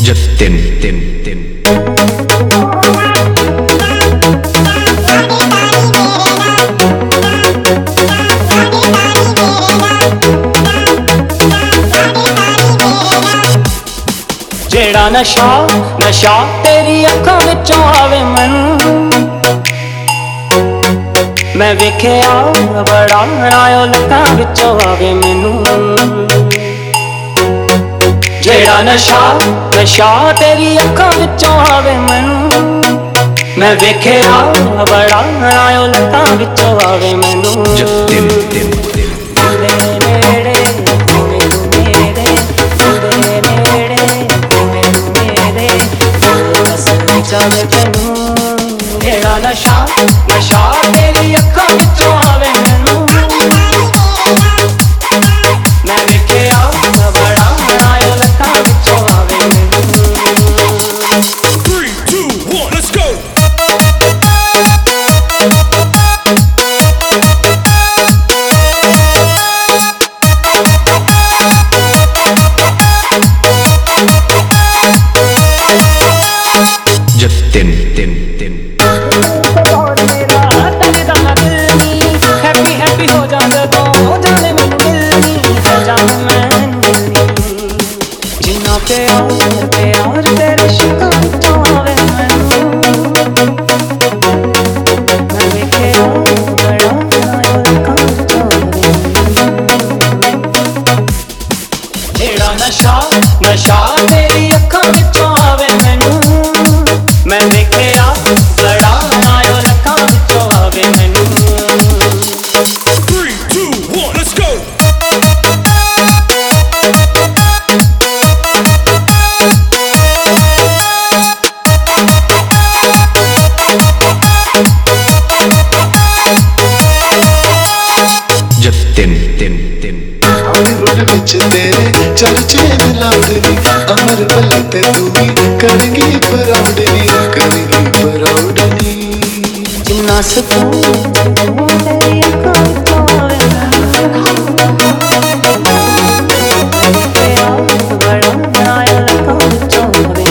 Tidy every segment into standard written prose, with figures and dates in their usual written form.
ਜਤਿਨ ਤਿੰਨ ਤਿੰਨ ਜਿਹੜਾ ਨਸ਼ਾ ਤੇਰੀ ਅੱਖਾਂ ਵਿੱਚੋਂ ਆਵੇ ਮੈਨੂੰ ਮੈਂ ਵੇਖਿਆ ਬੜਾ ਨਾਇਓ ਲੱਖਾਂ ਵਿੱਚੋਂ ਆਵੇ ਮੈਨੂੰ ਜਿਹੜਾ ਨਸ਼ਾ ਤੇਰੀ ਅੱਖਾਂ ਵਿੱਚੋਂ ਆਵੇ ਮੈਨੂੰ ਮੈਂ ਵੇਖਿਆ ਬੜਾ ਨਾਇਓ ਲੱਖਾਂ ਵਿੱਚੋਂ ਆਵੇ ਮੈਨੂੰ ਜਤਿਨ ਤਿੰਨ ਤਿੰਨ ਜਾਵੇ ਤੈਨੂੰ ਜਿਹੜਾ ਨਸ਼ਾ ਤੇਰੀ ਅੱਖਾਂ ਵਿੱਚੋਂ ਆਵੇ ਮੈਨੂੰ ਮੈਂ ਵੇਖਿਆ ਬੜਾ ਨਾਇਓ ਲੱਖਾਂ ਵਿੱਚੋਂ ਆਵੇ ਮੈਨੂੰ 3, 2, 1, let's go! ਜਤਿਨ ਤਿੰਨ ਤਿੰਨ ਹੈਪੀ ਹੋ ਜਾਂਦਾ ਤੂੰ ਜਾਣੇ ਮੈਨੂੰ ਦਿਲ ਨਹੀਂ ਜਾਣ ਮੈਨੂੰ ਜਿੰਨਾ ਪਿਆਰ ਤੇਰੇ ਸ਼ਿਕਾਂ ਵਿੱਚੋਂ ਆਵੇ ਮੈਨੂੰ ਮੈਂ ਵੇਖਿਆ ਬੜਾ ਨਾਇਓ ਲੱਖਾਂ ਵਿੱਚੋਂ ਆਵੇ ਜਿਹੜਾ ਨਸ਼ਾ ਤੇਰੀ ਅੱਖਾਂ ਵਿੱਚੋਂ ਆਵੇ ਮੈਨੂੰ ਮੈਂ ਵੇਖਿਆ ਬੜਾ ਨਾਇਓ ਲੱਖਾਂ ਵਿੱਚੋਂ ਆਵੇ ਮੈਨੂੰ 3, 2, 1, let's go! ਜਤਿਨ ਤਿੰਨ ਤਿੰਨ रोड विच तेरे चर्चे लाउडनी अमर पल्ले ते तू भी करेंगी प्राउडनी प्राउडनी ਜਿੰਨਾ ਸਕੂਨ ਤੇਰੀ ਅੱਖਾਂ ਵਿੱਚੋਂ ਆਵੇ ਬੜਾ ਨਾਇਓ ਲੱਖਾਂ ਵਿੱਚੋਂ ਆਵੇ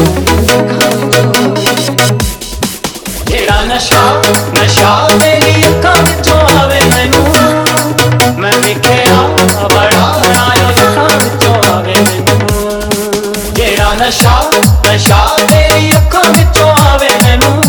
ਜਿਹੜਾ ਨਸ਼ਾ ਤੇਰੀ ਅੱਖਾਂ ਵਿੱਚੋਂ ਆਵੇ ਮੈਨੂੰ ਮੈਂ ਵੇਖਿਆ ਬੜਾ ਨਾਇਓ ਲੱਖਾਂ ਵਿੱਚੋਂ ਆਵੇ ਮੈਨੂੰ ਜਿਹੜਾ ਨਸ਼ਾ ਤੇਰੀ ਅੱਖਾਂ ਵਿੱਚੋਂ ਆਵੇ ਮੈਨੂੰ